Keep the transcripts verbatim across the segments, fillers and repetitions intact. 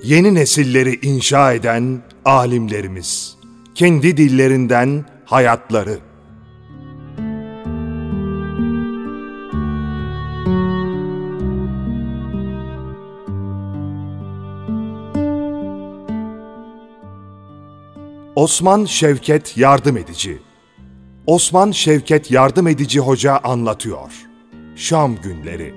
yeni nesilleri inşa eden alimlerimiz, kendi dillerinden hayatları. Osman Şevket Yardımedici. Osman Şevket Yardımedici Hoca anlatıyor. Şam Günleri.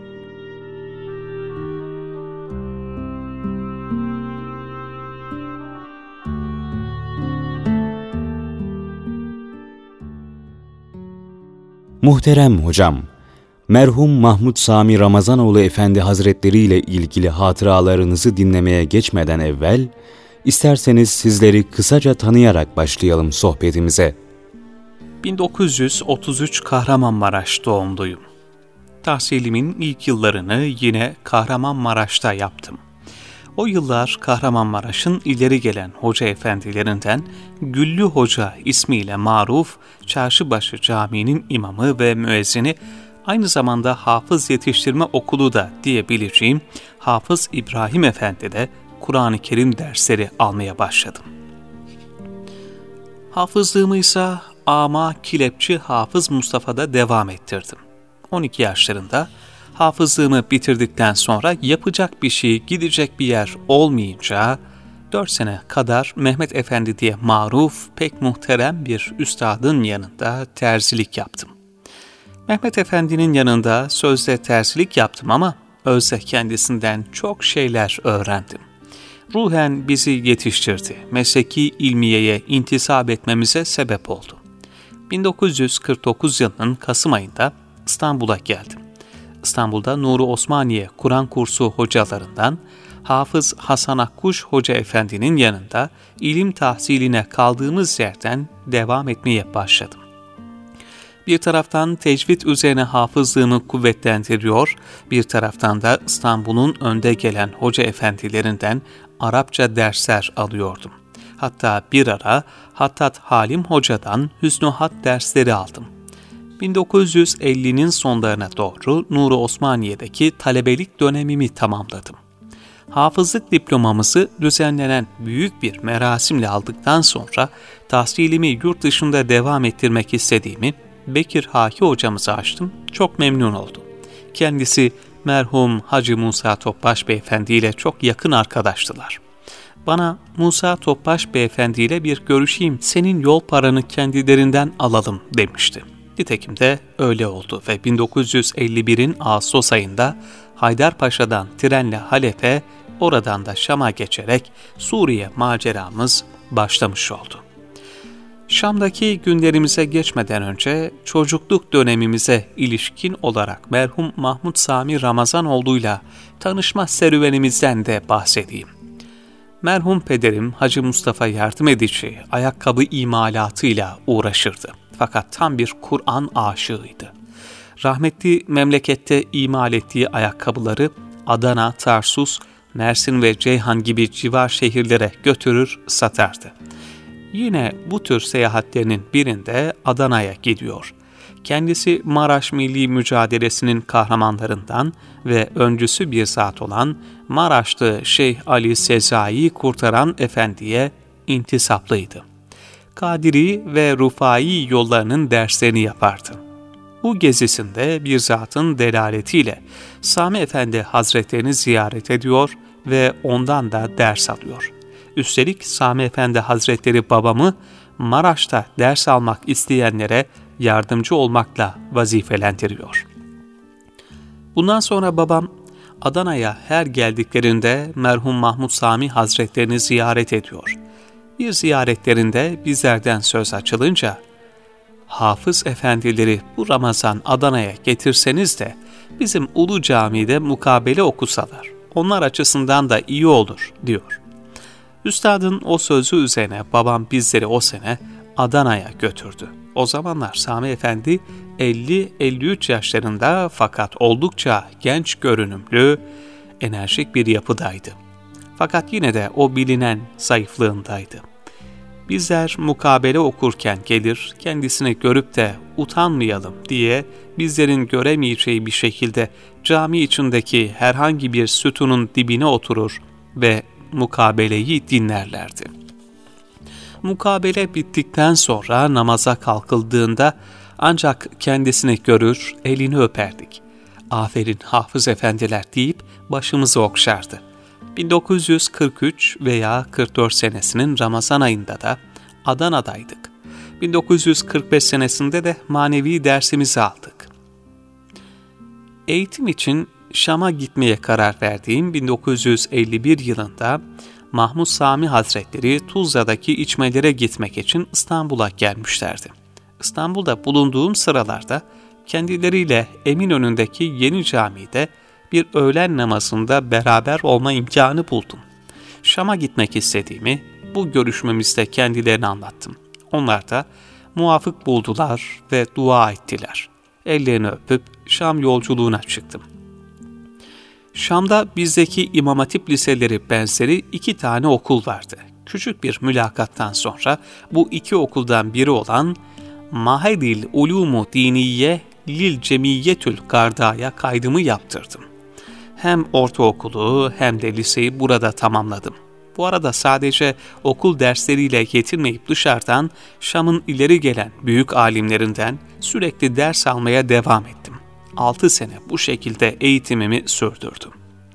Muhterem hocam, merhum Mahmud Sami Ramazanoğlu Efendi Hazretleri ile ilgili hatıralarınızı dinlemeye geçmeden evvel, İsterseniz sizleri kısaca tanıyarak başlayalım sohbetimize. bin dokuz yüz otuz üç Kahramanmaraş doğumluyum. Tahsilimin ilk yıllarını yine Kahramanmaraş'ta yaptım. O yıllar Kahramanmaraş'ın ileri gelen hoca efendilerinden Güllü Hoca ismiyle maruf Çarşıbaşı Camii'nin imamı ve müezzini, aynı zamanda hafız yetiştirme okulu da diyebileceğim Hafız İbrahim Efendi'de Kur'an-ı Kerim dersleri almaya başladım. Hafızlığımı ise Ama Kilepçi Hafız Mustafa'da devam ettirdim. on iki yaşlarında hafızlığımı bitirdikten sonra yapacak bir şey, gidecek bir yer olmayınca dört sene kadar Mehmet Efendi diye maruf, pek muhterem bir üstadın yanında terzilik yaptım. Mehmet Efendi'nin yanında sözde terzilik yaptım ama özde kendisinden çok şeyler öğrendim. Ruhen bizi yetiştirdi, mesleki ilmiyeye intisap etmemize sebep oldu. bin dokuz yüz kırk dokuz yılının Kasım ayında İstanbul'a geldim. İstanbul'da Nuri Osmaniye Kur'an kursu hocalarından Hafız Hasan Akkuş Hoca Efendi'nin yanında ilim tahsiline kaldığımız yerden devam etmeye başladım. Bir taraftan tecvid üzerine hafızlığımı kuvvetlendiriyor, bir taraftan da İstanbul'un önde gelen hoca efendilerinden Arapça dersler alıyordum. Hatta bir ara Hattat Halim Hoca'dan Hüsnü Hat dersleri aldım. bin dokuz yüz ellinin sonlarına doğru Nuri Osmaniye'deki talebelik dönemimi tamamladım. Hafızlık diplomamızı düzenlenen büyük bir merasimle aldıktan sonra tahsilimi yurt dışında devam ettirmek istediğimi Bekir Haki hocamıza açtım, çok memnun oldum. Kendisi merhum Hacı Musa Topbaş Beyefendi ile çok yakın arkadaştılar. Bana Musa Topbaş Beyefendi ile bir görüşeyim, senin yol paranı kendilerinden alalım demişti. Nitekim de öyle oldu ve bin dokuz yüz elli birin Ağustos ayında Haydarpaşa'dan trenle Halep'e, oradan da Şam'a geçerek Suriye maceramız başlamış oldu. Şam'daki günlerimize geçmeden önce çocukluk dönemimize ilişkin olarak merhum Mahmud Sami Ramazanoğlu'yla tanışma serüvenimizden de bahsedeyim. Merhum pederim Hacı Mustafa Yardımedici ayakkabı imalatıyla uğraşırdı. Fakat tam bir Kur'an aşığıydı. Rahmetli memlekette imal ettiği ayakkabıları Adana, Tarsus, Mersin ve Ceyhan gibi civar şehirlere götürür satardı. Yine bu tür seyahatlerinin birinde Adana'ya gidiyor. Kendisi Maraş Milli Mücadelesi'nin kahramanlarından ve öncüsü bir zat olan Maraşlı Şeyh Ali Sezai'yi kurtaran efendiye intisaplıydı. Kadiri ve Rufai yollarının derslerini yapardı. Bu gezisinde bir zatın delaletiyle Sami Efendi Hazretlerini ziyaret ediyor ve ondan da ders alıyor. Üstelik Sami Efendi Hazretleri babamı Maraş'ta ders almak isteyenlere yardımcı olmakla vazifelendiriyor. Bundan sonra babam Adana'ya her geldiklerinde merhum Mahmud Sami Hazretlerini ziyaret ediyor. Bir ziyaretlerinde bizlerden söz açılınca, Hafız efendileri bu Ramazan Adana'ya getirseniz de bizim Ulu Cami'de mukabele okusalar, onlar açısından da iyi olur diyor. Üstadın o sözü üzerine babam bizleri o sene Adana'ya götürdü. O zamanlar Sami Efendi elli elli üç yaşlarında fakat oldukça genç görünümlü, enerjik bir yapıdaydı. Fakat yine de o bilinen zayıflığındaydı. Bizler mukabele okurken gelir, kendisini görüp de utanmayalım diye bizlerin göremeyeceği bir şekilde cami içindeki herhangi bir sütunun dibine oturur ve mukabeleyi dinlerlerdi. Mukabele bittikten sonra namaza kalkıldığında ancak kendisini görür, elini öperdik. "Aferin hafız efendiler" deyip başımızı okşardı. bin dokuz yüz kırk üç veya kırk dört senesinin Ramazan ayında da Adana'daydık. bin dokuz yüz kırk beş senesinde de manevi dersimizi aldık. Eğitim için Şam'a gitmeye karar verdiğim bin dokuz yüz elli bir yılında Mahmud Sami Hazretleri Tuzla'daki içmelere gitmek için İstanbul'a gelmişlerdi. İstanbul'da bulunduğum sıralarda kendileriyle Eminönü'ndeki Yeni Cami'de bir öğlen namazında beraber olma imkanı buldum. Şam'a gitmek istediğimi bu görüşmemizde kendilerine anlattım. Onlar da muvafık buldular ve dua ettiler. Ellerini öpüp Şam yolculuğuna çıktım. Şam'da bizdeki İmam Hatip liseleri benzeri iki tane okul vardı. Küçük bir mülakattan sonra bu iki okuldan biri olan Mahedil Ulumu Diniye Lil Cemiyetül Garda'ya kaydımı yaptırdım. Hem ortaokulu hem de liseyi burada tamamladım. Bu arada sadece okul dersleriyle yetinmeyip dışarıdan Şam'ın ileri gelen büyük alimlerinden sürekli ders almaya devam ettim. Altı sene bu şekilde eğitimimi sürdürdüm.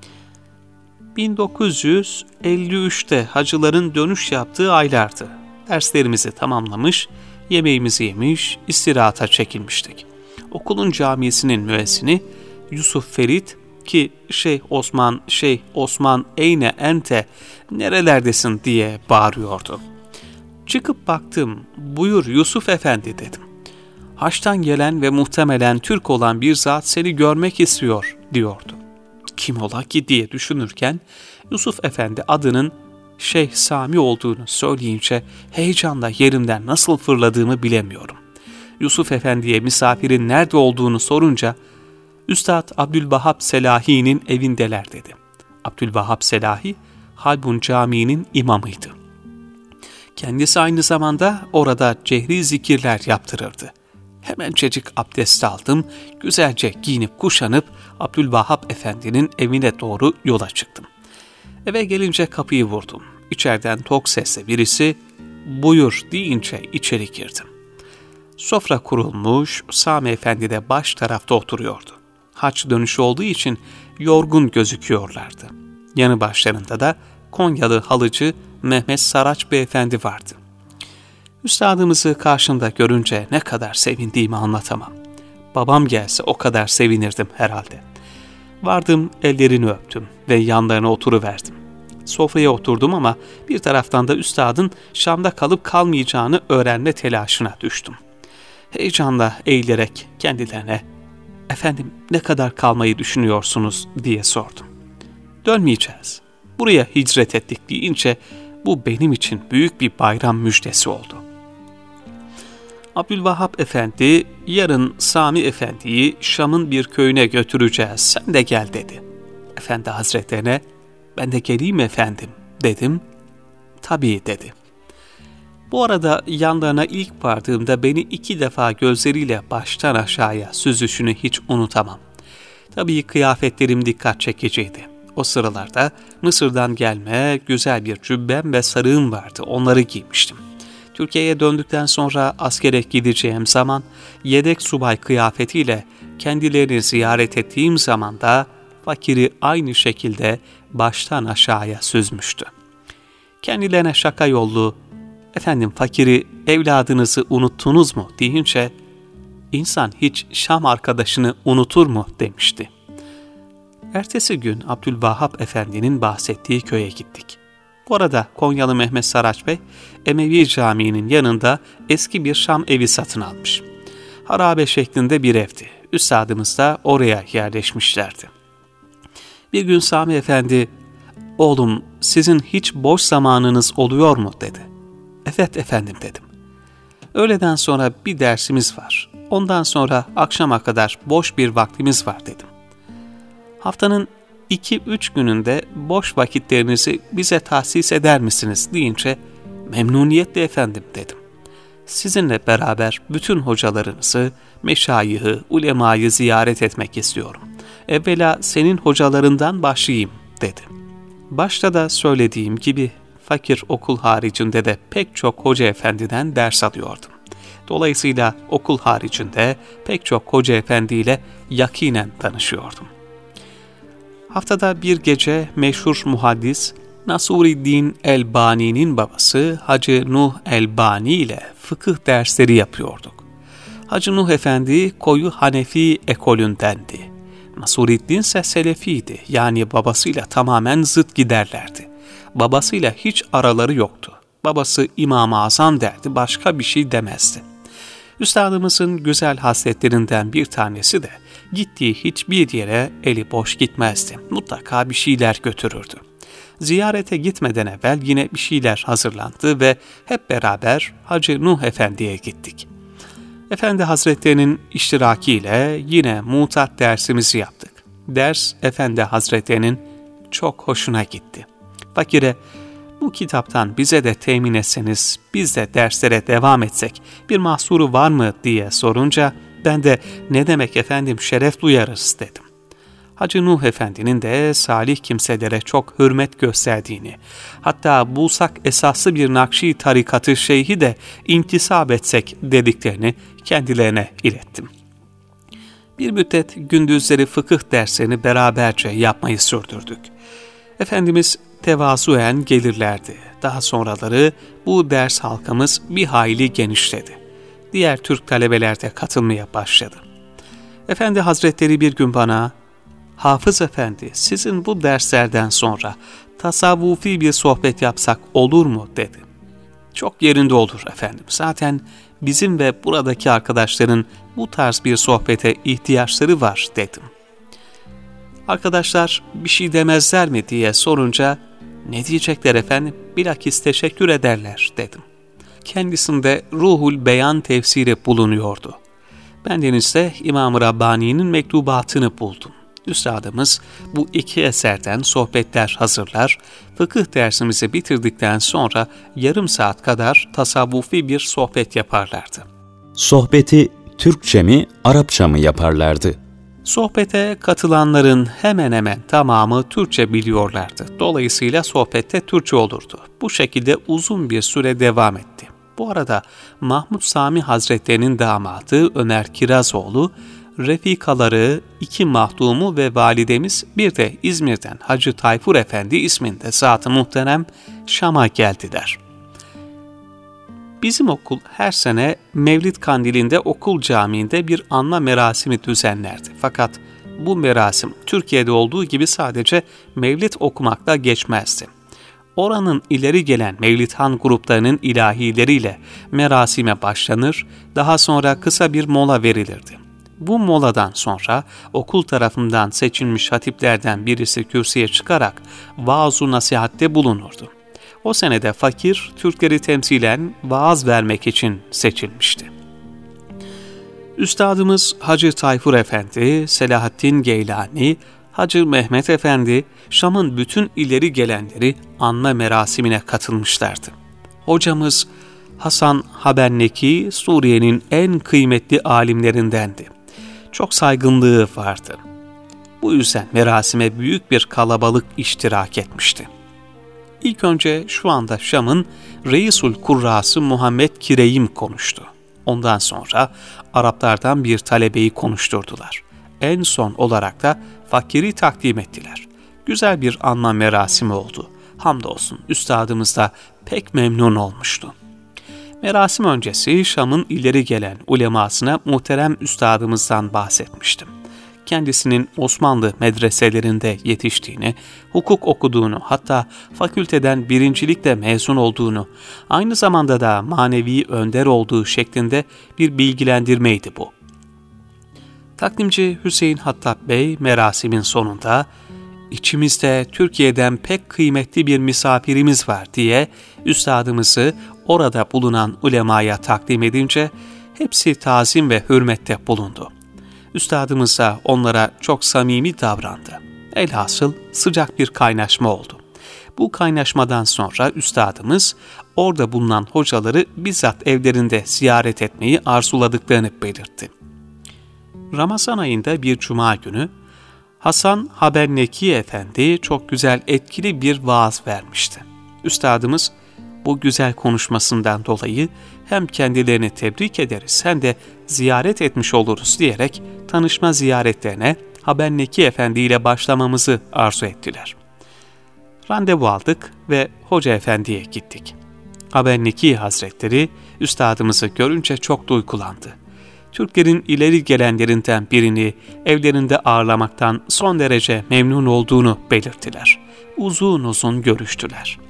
bin dokuz yüz elli üçte hacıların dönüş yaptığı aylardı. Derslerimizi tamamlamış, yemeğimizi yemiş, istirahata çekilmiştik. Okulun camisinin müezzini Yusuf Ferit ki Şeyh Osman, Şeyh Osman eyne ente, nerelerdesin diye bağırıyordu. Çıkıp baktım, buyur Yusuf Efendi dedim. Haçtan gelen ve muhtemelen Türk olan bir zat seni görmek istiyor diyordu. Kim ola ki diye düşünürken Yusuf Efendi adının Şeyh Sami olduğunu söyleyince heyecanla yerimden nasıl fırladığımı bilemiyorum. Yusuf Efendi'ye misafirin nerede olduğunu sorunca Üstad Abdülvahhab Selahi'nin evindeler dedi. Abdülvahhab Selahi, Halbun Camii'nin imamıydı. Kendisi aynı zamanda orada cehri zikirler yaptırırdı. Hemencecik abdest aldım, güzelce giyinip kuşanıp Abdülvahhab Efendi'nin evine doğru yola çıktım. Eve gelince kapıyı vurdum. İçeriden tok sesle birisi "Buyur" deyince içeri girdim. Sofra kurulmuş, Sami Efendi de baş tarafta oturuyordu. Haç dönüşü olduğu için yorgun gözüküyorlardı. Yanı başlarında da Konyalı halıcı Mehmet Saraç Beyefendi vardı. Üstadımızı karşımda görünce ne kadar sevindiğimi anlatamam. Babam gelse o kadar sevinirdim herhalde. Vardım, ellerini öptüm ve yanlarına oturuverdim. Sofraya oturdum ama bir taraftan da üstadın Şam'da kalıp kalmayacağını öğrenme telaşına düştüm. Heyecanla eğilerek kendilerine "Efendim ne kadar kalmayı düşünüyorsunuz?" diye sordum. "Dönmeyeceğiz. Buraya hicret ettik" deyince bu benim için büyük bir bayram müjdesi oldu. Abdülvahhab Efendi, "Yarın Sami Efendi'yi Şam'ın bir köyüne götüreceğiz, sen de gel" dedi. Efendi Hazretlerine "Ben de geleyim efendim" dedim. "Tabii" dedi. Bu arada yanlarına ilk vardığımda beni iki defa gözleriyle baştan aşağıya süzüşünü hiç unutamam. Tabii kıyafetlerim dikkat çekiciydi. O sıralarda Mısır'dan gelme güzel bir cübbem ve sarığım vardı, onları giymiştim. Türkiye'ye döndükten sonra askere gideceğim zaman yedek subay kıyafetiyle kendilerini ziyaret ettiğim zaman da fakiri aynı şekilde baştan aşağıya süzmüştü. Kendilerine şaka yollu "Efendim fakiri evladınızı unuttunuz mu?" deyince "İnsan hiç Şam arkadaşını unutur mu?" demişti. Ertesi gün Abdülvahhab Efendi'nin bahsettiği köye gittik. Bu arada Konyalı Mehmet Saraç Bey, Emevi Camii'nin yanında eski bir Şam evi satın almış. Harabe şeklinde bir evdi. Üstadımız da oraya yerleşmişlerdi. Bir gün Sami Efendi, "Oğlum sizin hiç boş zamanınız oluyor mu?" dedi. "Evet efendim" dedim. "Öğleden sonra bir dersimiz var. Ondan sonra akşama kadar boş bir vaktimiz var" dedim. "Haftanın iki üç gününde boş vakitlerinizi bize tahsis eder misiniz?" deyince "Memnuniyetle efendim" dedim. "Sizinle beraber bütün hocalarınızı, meşayihı, ulemayı ziyaret etmek istiyorum. Evvela senin hocalarından başlayayım" dedi. Başta da söylediğim gibi fakir okul haricinde de pek çok hoca efendiden ders alıyordum. Dolayısıyla okul haricinde pek çok hoca efendiyle yakinen tanışıyordum. Haftada bir gece meşhur muhaddis Nasuruddin Elbani'nin babası Hacı Nuh Elbani ile fıkıh dersleri yapıyorduk. Hacı Nuh Efendi koyu Hanefi ekolündendi. Nasuruddin ise Selefiydi, yani babasıyla tamamen zıt giderlerdi. Babasıyla hiç araları yoktu. Babası İmam-ı Azam derdi, başka bir şey demezdi. Üstadımızın güzel hasletlerinden bir tanesi de gittiği hiçbir yere eli boş gitmezdi. Mutlaka bir şeyler götürürdü. Ziyarete gitmeden evvel yine bir şeyler hazırlandı ve hep beraber Hacı Nuh Efendi'ye gittik. Efendi Hazretlerinin iştirakiyle yine mutat dersimizi yaptık. Ders Efendi Hazretlerinin çok hoşuna gitti. Fakire, bu kitaptan bize de temin etseniz, biz de derslere devam etsek bir mahsuru var mı diye sorunca, ben de ne demek efendim, şeref duyarız dedim. Hacı Nuh Efendi'nin de salih kimselere çok hürmet gösterdiğini, hatta bulsak esaslı bir Nakşi tarikatı şeyhi de intisap etsek dediklerini kendilerine ilettim. Bir müddet gündüzleri fıkıh derslerini beraberce yapmayı sürdürdük. Efendimiz tevazuen gelirlerdi. Daha sonraları bu ders halkamız bir hayli genişledi. Diğer Türk talebeler de katılmaya başladı. Efendi Hazretleri bir gün bana, "Hafız Efendi, sizin bu derslerden sonra tasavvufi bir sohbet yapsak olur mu?" dedi. "Çok yerinde olur efendim. Zaten bizim ve buradaki arkadaşların bu tarz bir sohbete ihtiyaçları var," dedim. Arkadaşlar bir şey demezler mi diye sorunca, "Ne diyecekler efendim, bilakis teşekkür ederler," dedim. Kendisinde Ruhul Beyan tefsiri bulunuyordu. Bendenizde İmam-ı Rabbani'nin mektubatını buldum. Üstadımız bu iki eserden sohbetler hazırlar, fıkıh dersimizi bitirdikten sonra yarım saat kadar tasavvufi bir sohbet yaparlardı. Sohbeti Türkçe mi, Arapça mı yaparlardı? Sohbete katılanların hemen hemen tamamı Türkçe biliyorlardı. Dolayısıyla sohbette Türkçe olurdu. Bu şekilde uzun bir süre devam etti. Bu arada Mahmud Sami Hazretlerinin damadı Ömer Kirazoğlu, refikaları, iki mahdumu ve validemiz bir de İzmir'den Hacı Tayfur Efendi isminde zat-ı muhterem Şam'a geldiler. Bizim okul her sene Mevlid Kandili'nde okul camiinde bir anma merasimi düzenlerdi. Fakat bu merasim Türkiye'de olduğu gibi sadece Mevlid okumakla geçmezdi. Oranın ileri gelen Mevlidhan gruplarının ilahileriyle merasime başlanır, daha sonra kısa bir mola verilirdi. Bu moladan sonra okul tarafından seçilmiş hatiplerden birisi kürsüye çıkarak vaaz-u nasihatte bulunurdu. O senede fakir Türkleri temsilen vaaz vermek için seçilmişti. Üstadımız Hacı Tayfur Efendi, Selahaddin Geylani, Hacı Mehmet Efendi, Şam'ın bütün ileri gelenleri anma merasimine katılmışlardı. Hocamız Hasan Habenneki, Suriye'nin en kıymetli alimlerindendi. Çok saygınlığı vardı. Bu yüzden merasime büyük bir kalabalık iştirak etmişti. İlk önce şu anda Şam'ın Reisul Kurrası Muhammed Kireyim konuştu. Ondan sonra Araplardan bir talebeyi konuşturdular. En son olarak da fakiri takdim ettiler. Güzel bir anma merasimi oldu. Hamdolsun üstadımız da pek memnun olmuştu. Merasim öncesi Şam'ın ileri gelen ulemasına muhterem üstadımızdan bahsetmiştim. Kendisinin Osmanlı medreselerinde yetiştiğini, hukuk okuduğunu, hatta fakülteden birincilikle mezun olduğunu, aynı zamanda da manevi önder olduğu şeklinde bir bilgilendirmeydi bu. Takdimci Hüseyin Hattab Bey merasimin sonunda, "İçimizde Türkiye'den pek kıymetli bir misafirimiz var," diye üstadımızı orada bulunan ulemaya takdim edince hepsi tazim ve hürmette bulundu. Üstadımız da onlara çok samimi davrandı. Elhasıl sıcak bir kaynaşma oldu. Bu kaynaşmadan sonra üstadımız orada bulunan hocaları bizzat evlerinde ziyaret etmeyi arzuladıklarını belirtti. Ramazan ayında bir cuma günü Hasan Habenneki Efendi çok güzel, etkili bir vaaz vermişti. Üstadımız bu güzel konuşmasından dolayı hem kendilerini tebrik ederiz hem de ziyaret etmiş oluruz diyerek tanışma ziyaretlerine Habenneki Efendi ile başlamamızı arzu ettiler. Randevu aldık ve Hoca Efendi'ye gittik. Habenneki Hazretleri üstadımızı görünce çok duygulandı. Türklerin ileri gelenlerinden birini evlerinde ağırlamaktan son derece memnun olduğunu belirttiler. Uzun uzun görüştüler.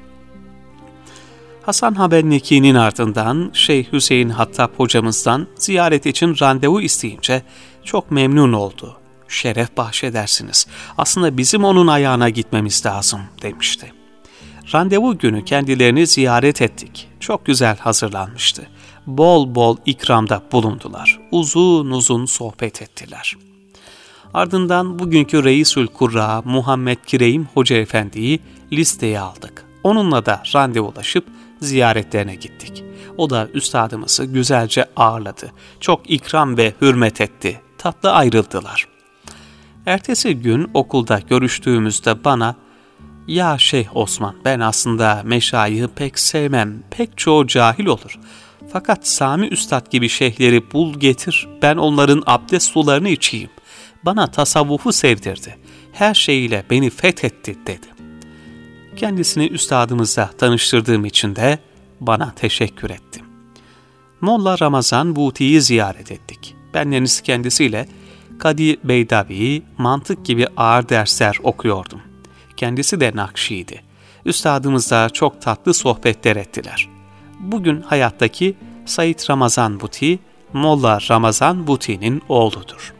Hasan Habenneki'nin ardından Şeyh Hüseyin Hattab hocamızdan ziyaret için randevu isteyince çok memnun oldu. Şeref bahşedersiniz. Aslında bizim onun ayağına gitmemiz lazım demişti. Randevu günü kendilerini ziyaret ettik. Çok güzel hazırlanmıştı. Bol bol ikramda bulundular. Uzun uzun sohbet ettiler. Ardından bugünkü Reisül Kurra Muhammed Kireym Hoca Efendi'yi listeye aldık. Onunla da randevulaşıp ziyaretlerine gittik. O da üstadımızı güzelce ağırladı. Çok ikram ve hürmet etti. Tatlı ayrıldılar. Ertesi gün okulda görüştüğümüzde bana, "Ya Şeyh Osman, ben aslında meşayihı pek sevmem, pek çoğu cahil olur. Fakat Sami Üstad gibi şeyhleri bul getir, ben onların abdest sularını içeyim. Bana tasavvufu sevdirdi, her şeyiyle beni fethetti" dedi. Kendisini üstadımızla tanıştırdığım için de bana teşekkür etti. Molla Ramazan Buti'yi ziyaret ettik. Bendeniz kendisiyle Kadi Beydavi, mantık gibi ağır dersler okuyordum. Kendisi de Nakşi'ydi. Üstadımızla çok tatlı sohbetler ettiler. Bugün hayattaki Said Ramazan Buti, Molla Ramazan Buti'nin oğludur.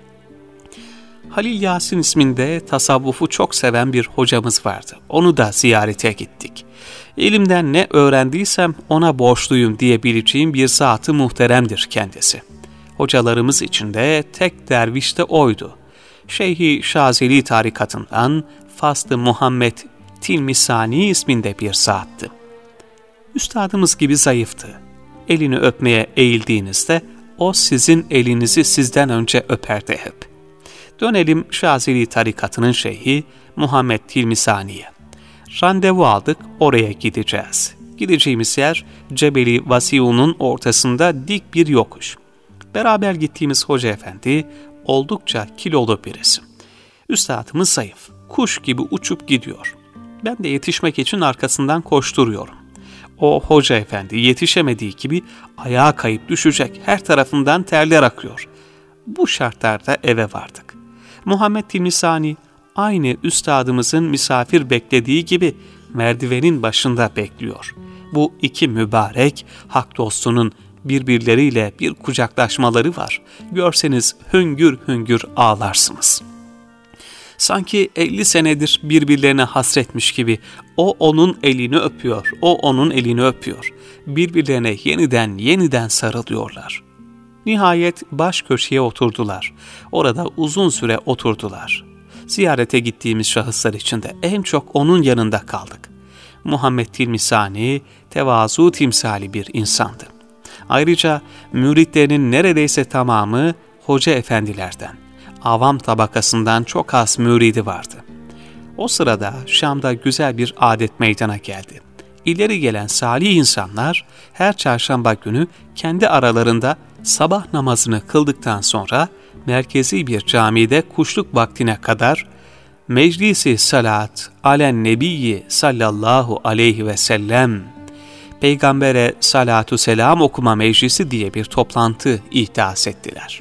Halil Yasin isminde tasavvufu çok seven bir hocamız vardı. Onu da ziyarete gittik. Elimden ne öğrendiysem ona borçluyum diyebileceğim bir zat-ı muhteremdir kendisi. Hocalarımız içinde tek derviş de oydu. Şeyh-i Şazeli tarikatından Faslı Muhammed Tilmisani isminde bir zattı. Üstadımız gibi zayıftı. Elini öpmeye eğildiğinizde o sizin elinizi sizden önce öperdi hep. Dönelim Şazeli tarikatının şeyhi Muhammed Tilmisani'ye. Randevu aldık, oraya gideceğiz. Gideceğimiz yer Cebeli Vasiun'un ortasında dik bir yokuş. Beraber gittiğimiz Hoca Efendi oldukça kilolu birisi. Üstadımız zayıf, kuş gibi uçup gidiyor. Ben de yetişmek için arkasından koşturuyorum. O Hoca Efendi yetişemediği gibi ayağa kayıp düşecek, her tarafından terler akıyor. Bu şartlarda eve vardık. Muhammed Tilmisani aynı üstadımızın misafir beklediği gibi merdivenin başında bekliyor. Bu iki mübarek hak dostunun birbirleriyle bir kucaklaşmaları var. Görseniz hüngür hüngür ağlarsınız. Sanki elli senedir birbirlerine hasretmiş gibi o onun elini öpüyor, o onun elini öpüyor. Birbirlerine yeniden yeniden sarılıyorlar. Nihayet baş köşeye oturdular. Orada uzun süre oturdular. Ziyarete gittiğimiz şahıslar içinde en çok onun yanında kaldık. Muhammed Tilmisani tevazu timsali bir insandı. Ayrıca müritlerinin neredeyse tamamı hoca efendilerden, avam tabakasından çok az müridi vardı. O sırada Şam'da güzel bir adet meydana geldi. İleri gelen salih insanlar her çarşamba günü kendi aralarında sabah namazını kıldıktan sonra merkezi bir camide kuşluk vaktine kadar meclisi salat alen nebiyyi sallallahu aleyhi ve sellem, peygambere salatu selam okuma meclisi diye bir toplantı ihdas ettiler.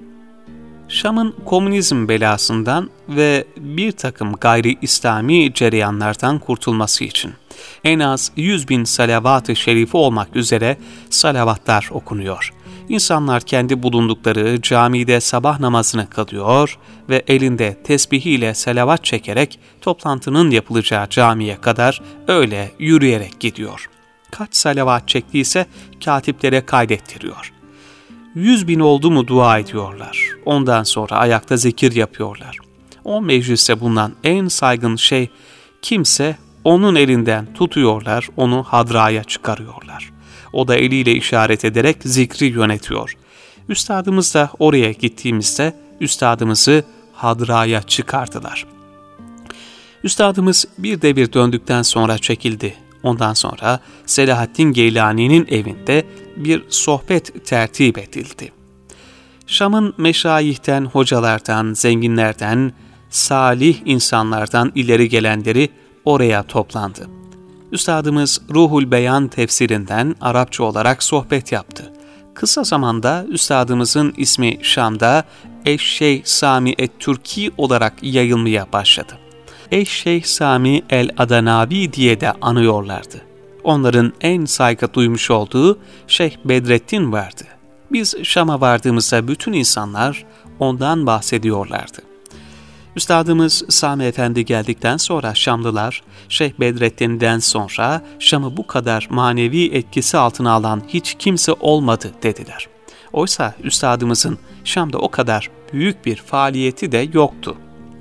Şam'ın komünizm belasından ve bir takım gayri İslami cereyanlardan kurtulması için en az yüz bin salavat-ı şerifi olmak üzere salavatlar okunuyor. İnsanlar kendi bulundukları camide sabah namazını kılıyor ve elinde tesbihiyle salavat çekerek toplantının yapılacağı camiye kadar öyle yürüyerek gidiyor. Kaç salavat çektiyse katiplere kaydettiriyor. Yüz bin oldu mu dua ediyorlar. Ondan sonra ayakta zikir yapıyorlar. O mecliste bulunan en saygın şey kimse onun elinden tutuyorlar, onu hadraya çıkarıyorlar. O da eliyle işaret ederek zikri yönetiyor. Üstadımız da oraya gittiğimizde üstadımızı hadraya çıkardılar. Üstadımız bir de bir döndükten sonra çekildi. Ondan sonra Selahaddin Geylani'nin evinde bir sohbet tertip edildi. Şam'ın meşayihten, hocalardan, zenginlerden, salih insanlardan ileri gelenleri oraya toplandı. Üstadımız Ruhul Beyan tefsirinden Arapça olarak sohbet yaptı. Kısa zamanda üstadımızın ismi Şam'da Eşşeyh Sami et-Türki olarak yayılmaya başladı. Eşşeyh Sami el-Adanavi diye de anıyorlardı. Onların en saygı duymuş olduğu Şeyh Bedrettin vardı. Biz Şam'a vardığımızda bütün insanlar ondan bahsediyorlardı. Üstadımız Sami Efendi geldikten sonra Şamlılar, Şeyh Bedrettin'den sonra Şam'ı bu kadar manevi etkisi altına alan hiç kimse olmadı dediler. Oysa üstadımızın Şam'da o kadar büyük bir faaliyeti de yoktu.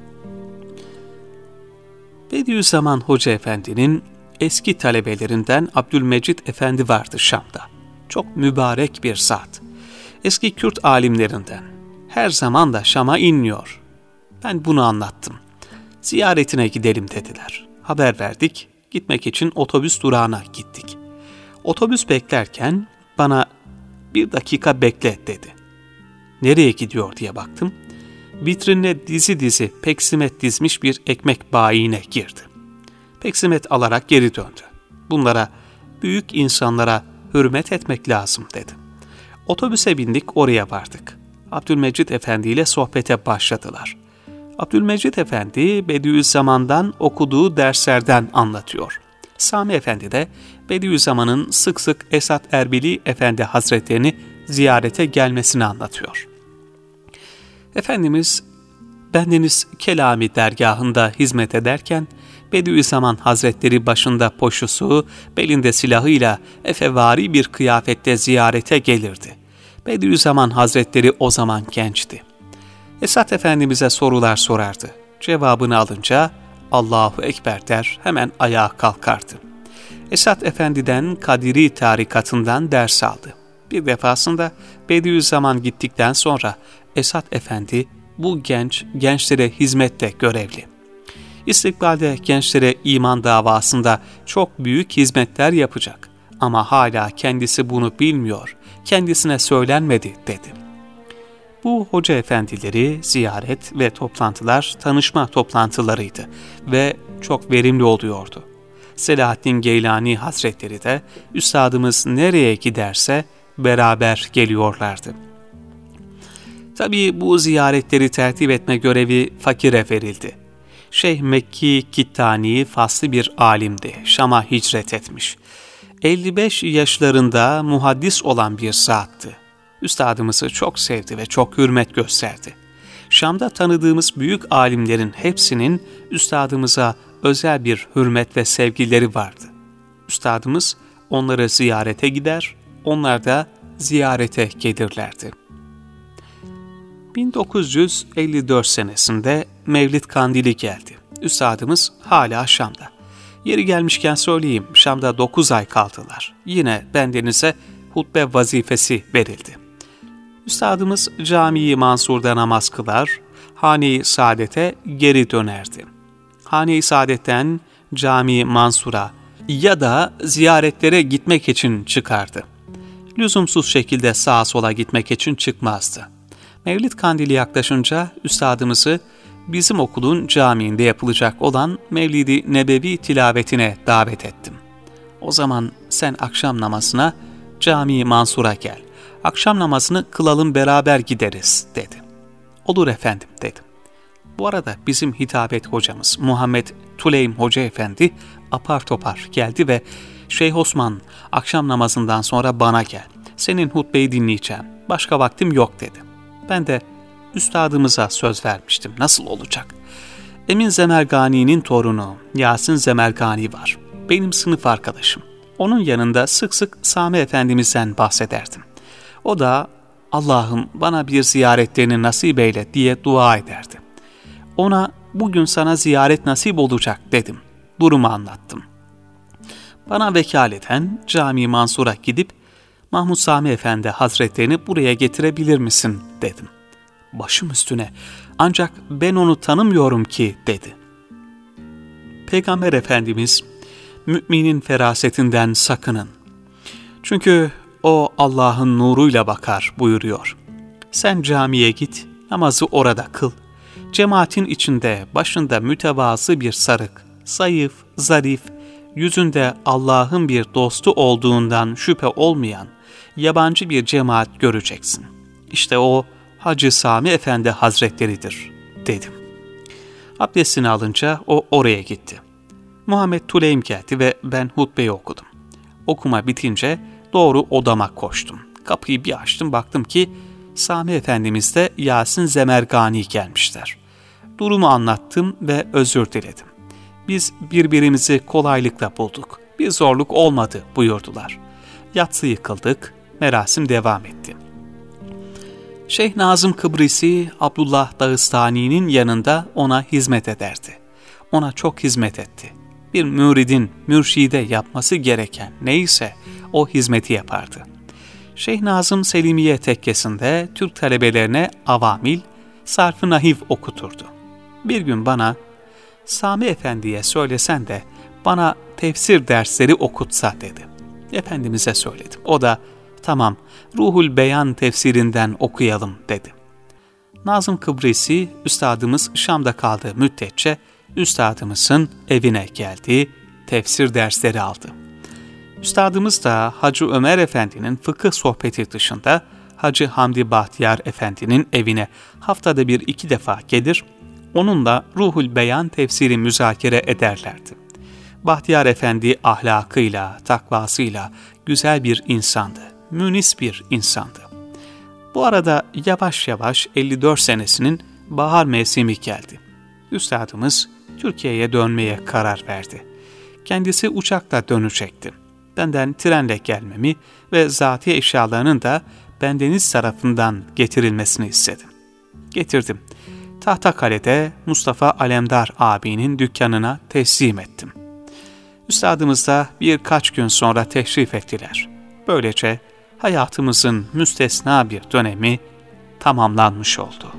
Bediüzzaman Hoca Efendi'nin eski talebelerinden Abdülmecid Efendi vardı Şam'da. Çok mübarek bir zat. Eski Kürt alimlerinden. Her zaman da Şam'a inmiyor. Ben bunu anlattım. Ziyaretine gidelim dediler. Haber verdik. Gitmek için otobüs durağına gittik. Otobüs beklerken bana bir dakika bekle dedi. Nereye gidiyor diye baktım. Vitrinine dizi dizi peksimet dizmiş bir ekmek bayiine girdi. Peksimet alarak geri döndü. Bunlara, büyük insanlara hürmet etmek lazım dedi. Otobüse bindik, oraya vardık. Abdülmecid Efendi ile sohbete başladılar. Abdülmecid Efendi Bediüzzaman'dan okuduğu derslerden anlatıyor. Sami Efendi de Bediüzzaman'ın sık sık Esat Erbili Efendi Hazretlerini ziyarete gelmesini anlatıyor. Efendimiz, bendeniz Kelami dergahında hizmet ederken Bediüzzaman Hazretleri başında poşusu, belinde silahıyla efevari bir kıyafette ziyarete gelirdi. Bediüzzaman Hazretleri o zaman gençti. Esat Efendimiz'e sorular sorardı. Cevabını alınca Allahu Ekber der, hemen ayağa kalkardı. Esat Efendi'den Kadiri tarikatından ders aldı. Bir defasında Bediüzzaman gittikten sonra Esat Efendi bu genç, gençlere hizmette görevli. İstikbalde gençlere iman davasında çok büyük hizmetler yapacak ama hala kendisi bunu bilmiyor, kendisine söylenmedi dedi. Bu hoca efendileri ziyaret ve toplantılar tanışma toplantılarıydı ve çok verimli oluyordu. Selahaddin Geylani Hazretleri de üstadımız nereye giderse beraber geliyorlardı. Tabii bu ziyaretleri tertip etme görevi fakire verildi. Şeyh Mekki Kittani faslı bir alimdi, Şam'a hicret etmiş. elli beş yaşlarında muhaddis olan bir zattı. Üstadımızı çok sevdi ve çok hürmet gösterdi. Şam'da tanıdığımız büyük alimlerin hepsinin üstadımıza özel bir hürmet ve sevgileri vardı. Üstadımız onları ziyarete gider, onlar da ziyarete gelirlerdi. bin dokuz yüz elli dört senesinde Mevlid Kandili geldi. Üstadımız hala Şam'da. Yeri gelmişken söyleyeyim, Şam'da dokuz ay kaldılar. Yine bendenize hutbe vazifesi verildi. Üstadımız Cami-i Mansur'da namaz kılar, Hane-i Saadet'e geri dönerdi. Hane-i Saadet'ten Cami-i Mansur'a ya da ziyaretlere gitmek için çıkardı. Lüzumsuz şekilde sağa sola gitmek için çıkmazdı. Mevlid Kandili yaklaşınca üstadımızı bizim okulun camiinde yapılacak olan Mevlid-i Nebevi tilavetine davet ettim. O zaman sen akşam namazına Cami-i Mansur'a gel. Akşam namazını kılalım, beraber gideriz dedi. Olur efendim dedim. Bu arada bizim hitabet hocamız Muhammed Tuleym Hoca Efendi apar topar geldi ve Şeyh Osman akşam namazından sonra bana gel. Senin hutbeyi dinleyeceğim. Başka vaktim yok dedi. Ben de üstadımıza söz vermiştim. Nasıl olacak? Emin Zemergani'nin torunu Yasin Zemergani var. Benim sınıf arkadaşım. Onun yanında sık sık Sami Efendimiz'den bahsederdim. O da Allah'ım bana bir ziyaretlerini nasip eyle diye dua ederdi. Ona bugün sana ziyaret nasip olacak dedim. Durumu anlattım. Bana vekaleten Cami-i Mansur'a gidip Mahmud Sami Efendi Hazretlerini buraya getirebilir misin dedim. Başım üstüne, ancak ben onu tanımıyorum ki dedi. Peygamber Efendimiz, müminin ferasetinden sakının. Çünkü o Allah'ın nuruyla bakar buyuruyor. Sen camiye git, namazı orada kıl. Cemaatin içinde başında mütevazı bir sarık, zayıf, zarif, yüzünde Allah'ın bir dostu olduğundan şüphe olmayan yabancı bir cemaat göreceksin. İşte o Hacı Sami Efendi Hazretleridir dedim. Abdestini alınca o oraya gitti. Muhammed Tuleym geldi ve ben hutbeyi okudum. Okuma bitince doğru odama koştum. Kapıyı bir açtım, baktım ki Sami Efendimiz de Yasin Zemergani gelmişler. Durumu anlattım ve özür diledim. Biz birbirimizi kolaylıkla bulduk. Bir zorluk olmadı buyurdular. Yatsıyı kıldık, merasim devam etti. Şeyh Nazım Kıbrisi, Abdullah Dağıstani'nin yanında ona hizmet ederdi. Ona çok hizmet etti. Bir müridin mürşide yapması gereken neyse o hizmeti yapardı. Şeyh Nazım Selimiye tekkesinde Türk talebelerine avamil, sarf-ı nahiv okuturdu. Bir gün bana, Sami Efendi'ye söylesen de bana tefsir dersleri okutsa dedi. Efendimiz'e söyledim. O da tamam, Ruhul Beyan tefsirinden okuyalım dedi. Nazım Kıbrisi, üstadımız Şam'da kaldığı müddetçe üstadımızın evine geldi, tefsir dersleri aldı. Üstadımız da Hacı Ömer Efendi'nin fıkıh sohbeti dışında Hacı Hamdi Bahtiyar Efendi'nin evine haftada bir iki defa gelir, onunla Ruhul Beyan tefsiri müzakere ederlerdi. Bahtiyar Efendi ahlakıyla, takvasıyla güzel bir insandı, münis bir insandı. Bu arada yavaş yavaş elli dört senesinin bahar mevsimi geldi. Üstadımız Türkiye'ye dönmeye karar verdi. Kendisi uçakla dönecekti. Benden trenle gelmemi ve zati eşyalarının da bendeniz tarafından getirilmesini istedim. Getirdim. Tahtakale'de Mustafa Alemdar abinin dükkanına teslim ettim. Üstadımız da birkaç gün sonra teşrif ettiler. Böylece hayatımızın müstesna bir dönemi tamamlanmış oldu.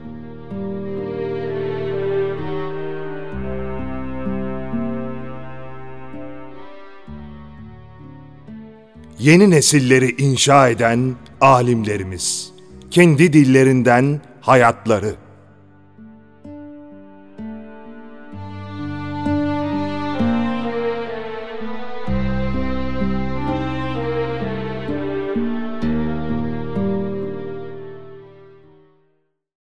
Yeni nesilleri inşa eden alimlerimiz, kendi dillerinden hayatları.